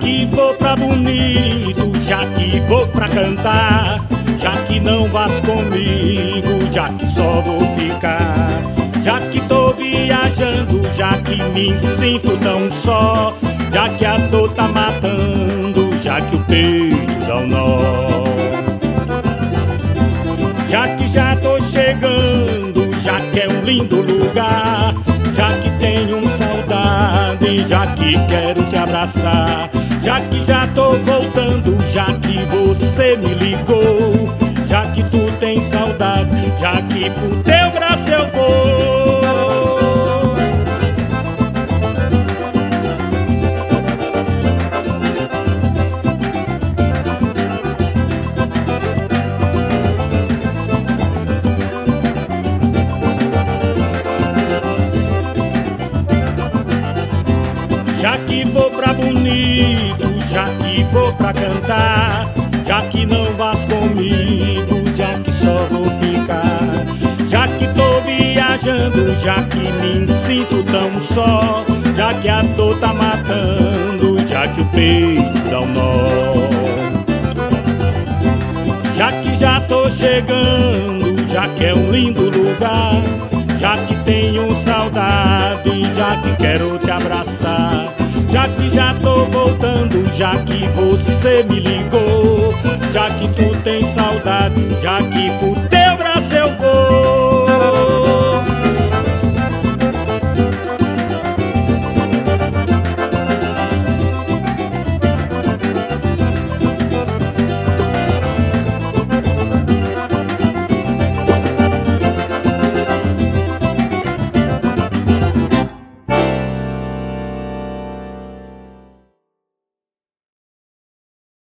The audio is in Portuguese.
que vou pra bonito, já que vou pra cantar, já que não vas comigo, já que só vou ficar, já que tô viajando, já que me sinto tão só, já que a dor tá matando, já que o peito dá um nó, já que já tô chegando, já que é um lindo lugar, já que tenho saudade, já que quero te abraçar, já que já tô voltando, já que você me ligou, já que tu tens saudade, já que por teu braço eu vou. Já que vou pra bonito, já que vou pra cantar, já que não vas comigo, já que só vou ficar, já que tô viajando, já que me sinto tão só, já que a dor tá matando, já que o peito dá um nó, já que já tô chegando, já que é um lindo lugar, já que tenho saudade, já que quero te abraçar, já que já tô voltando, já que você me ligou, já que tu tens saudade, já que por